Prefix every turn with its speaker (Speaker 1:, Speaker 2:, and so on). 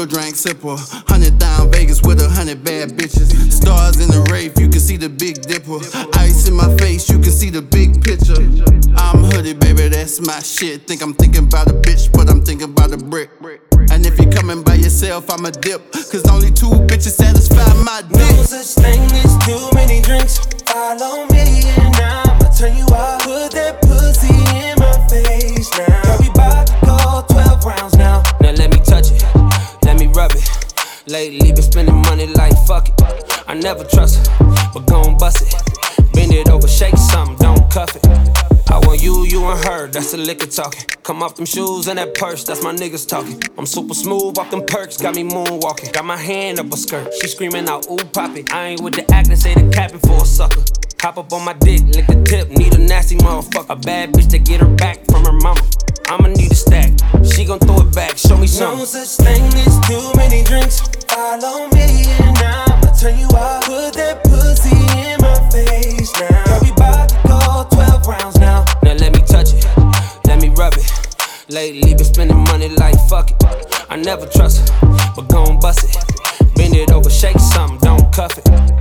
Speaker 1: real drink sipper. 100 down Vegas with 100 bad bitches. Stars in the rave, you can see the Big Dipper. Ice in my face, you can see the big picture. I'm hooded, baby, that's my shit. Think I'm thinking about a bitch, but I'm thinking about a brick. And if you're coming by yourself, I'ma dip. Cause only 2 bitches satisfy my dick.
Speaker 2: No such thing as too many drinks. Follow me and I'ma turn you out. Put that pussy in my face now. Girl, we bout to go 12 rounds now. Now let me touch it, let me rub it. Lately been spending money like fuck it. I never trust her, but gon' bust it. Bend it over, shake something, don't cuff it. I want you, you and her, that's the liquor talking. Come off them shoes and that purse, that's my niggas talking. I'm super smooth off them perks, got me moonwalking. Got my hand up her skirt, she screaming out, ooh, pop it. I ain't with the acting, say the capping for a sucker. Hop up on my dick, lick the tip, need a nasty motherfucker. A bad bitch to get her back from her mama. I'ma need a stack, she gon' throw it back, show me something. No such thing as too many drinks. Follow me and I'ma turn you out. Put that pussy in my face now. Girl, we bout to go 12 rounds now. Now let me touch it, let me rub it. Lately been spending money like fuck it. I never trust her, but gon' bust it. Bend it over, shake something, don't cuff it.